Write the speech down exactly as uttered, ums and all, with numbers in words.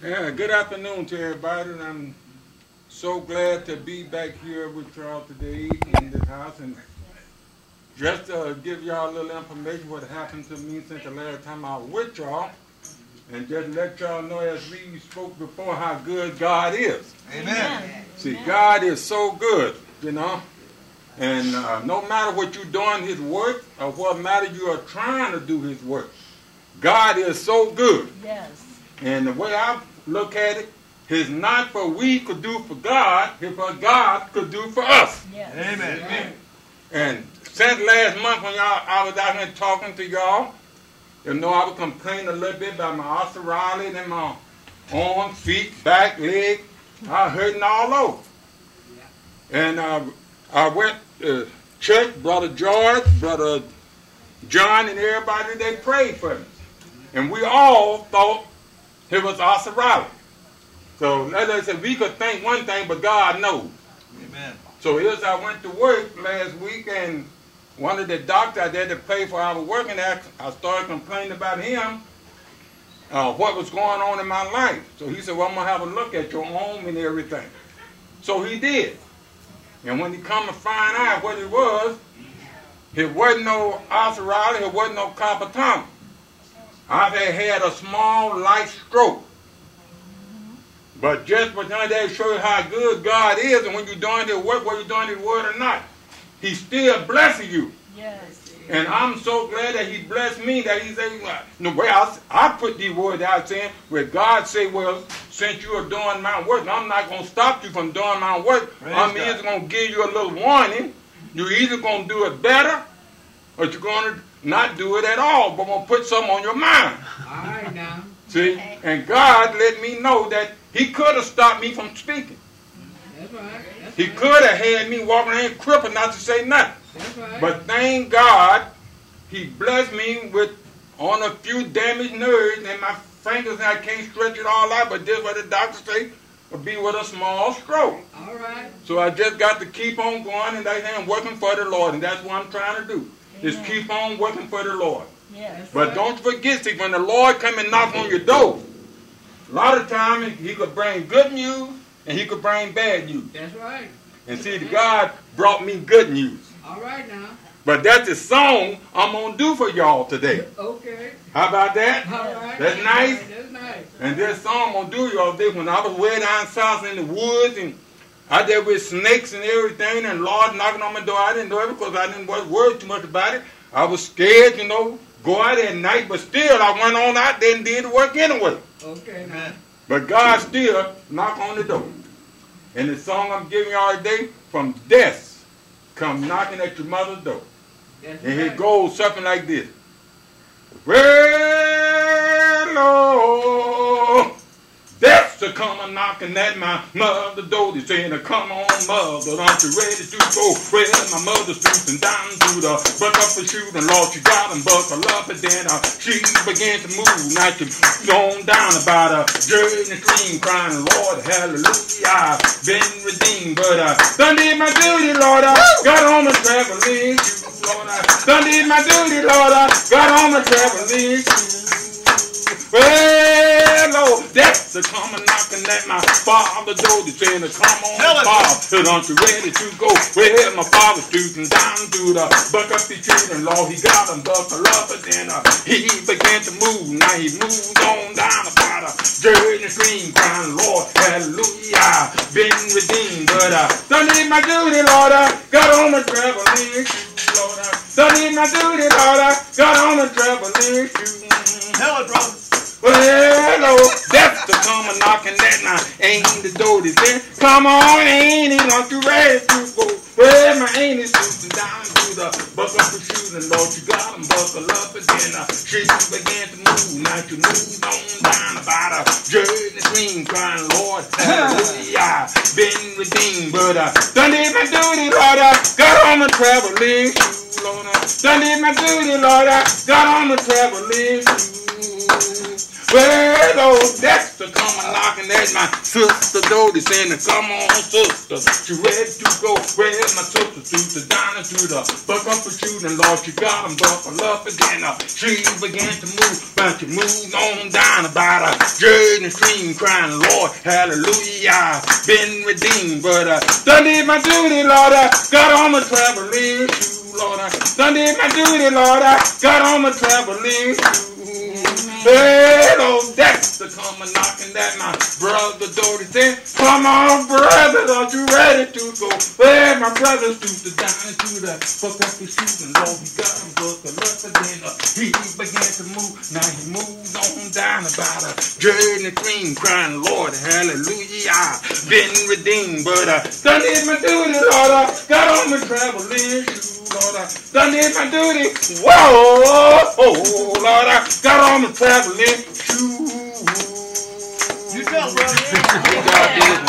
Yeah, good afternoon to everybody. And I'm so glad to be back here with y'all today in this house. And just to give y'all a little information what happened to me since the last time I was with y'all. And just let y'all know, as we spoke before, how good God is. Amen. See, God is so good, you know. And uh, no matter what you're doing his work or what matter you are trying to do his work, God is so good. Yes. And the way I look at it, it's not for we could do for God, it's for God could do for us. Yes. Amen. Amen. And since last month when y'all, I was out here talking to y'all, you know, I was complaining a little bit about my arthritis and my arms, feet, back, leg. I was hurting all over. And uh, I went to church, Brother George, Brother John, and everybody, they prayed for me. And we all thought it was arthritis. So as I said, we could think one thing, but God knows. Amen. So as I went to work last week, and one of the doctors that the place where I was working at, I started complaining about him, uh, what was going on in my life. So he said, well, I'm going to have a look at your arm and everything. So he did. And when he come to find out what it was, it wasn't no arthritis, it wasn't no carpal tunnel. I had had a small, light stroke. But just for that, they show you how good God is, and when you're doing His work, whether you're doing His word or not, He's still blessing you. Yes. And I'm so glad that He blessed me, that He said, the way I, I put these words out saying, where God say, well, since you are doing my work, I'm not going to stop you from doing my work. Praise I'm God. either going to give you a little warning. You're either going to do it better, or you're going to not do it at all, but going to put something on your mind. All right now. See? And God let me know that He could have stopped me from speaking. That's right. That's He right. could have had me walking around crippled not to say nothing. That's right. But thank God, He blessed me with on a few damaged nerves, and my fingers, and I can't stretch it all out, but this what the doctor say, will be with a small stroke. All right. So I just got to keep on going, and I'm working for the Lord, and that's what I'm trying to do, is Amen. keep on working for the Lord. Yes. But don't forget, see, when the Lord come and knock on your door, a lot of times He could bring good news and He could bring bad news. That's right. And see, God brought me good news. All right now. But that's the song I'm going to do for y'all today. Okay. How about that? All right. That's nice. That's nice. And this song I'm going to do y'all today, when I was way down south in the woods and out there with snakes and everything, and Lord knocking on my door. I didn't know it because I didn't worry too much about it. I was scared, you know, go out at night, but still I went on out there and did the work anyway. Okay now. Amen. But God still knock on the door. And the song I'm giving y'all today, from death come knocking at your mother's door. That's And right. it goes something like this. Well, oh, death's a coming knocking at my mother's door. They saying, come on, mother, aren't you ready to go? Well, my mother's stooping down to the buck up and shoot, and Lord, she got him buckle up, and then uh, she began to move. Now she on down about a journey stream, crying, Lord, hallelujah, I've been redeemed. But I uh, done did my duty, Lord, I got on the traveling shoes, Lord, I done did my duty, Lord, I got on the traveling shoes. Well, Lord, that's a coming knocking at my father's door. They saying, come on, Father, aren't you ready to go? Well, my father's shooting down through the buck up the tree, and Lord, he got him buckle up, and then uh, he began to move. Now he moved on down about a journey stream, crying, Lord, hallelujah, been redeemed. But I uh, done did my duty, Lord, I got on the traveling shoes, Lord, I done did my duty, Lord, I got on the traveling shoes. Tell it, brother. Well, oh, death to come a knocking at my ain't the door. They say, come on, ain't it? Aren't you ready to go? Well, my ain't is shooting down through the buckle up and shooting, Lord, you got him buckle up, and then uh, she began to move. Now you moved on down about a journey stream, crying, Lord, hallelujah, been redeemed. But I uh, done did my duty, Lord, I got on the traveling shoes, Lord, I done did my duty, Lord, I got on the traveling shoes. Well, oh, that's the come a knocking at my sister door. They saying, come on, sister. She ready to go. Where's my sister? To the diner, to the buck up for shooting. Lord, she got him buckled up again. Uh, she began to move, but she moved on down about a journey stream, crying, Lord, hallelujah, been redeemed. But I uh, done did my duty, Lord. I got on my traveling shoe, Lord. I done did my duty, Lord. I got on my traveling shoe. Hello, that's the come a knocking at my brother door. He said, come on, brother, are you ready to go? Well, my brother stooped the down into the fuck up his shoes, and Lord, he got him buckled up again. Uh, he began to move. Now he moved on down about a journey clean, crying, Lord, hallelujah, been redeemed. But I uh, done did my duty, Lord. I got on my traveling shoes. Lord, I done did my duty. Whoa, oh, Lord, I got on the traveling shoes. You tell, brother. God did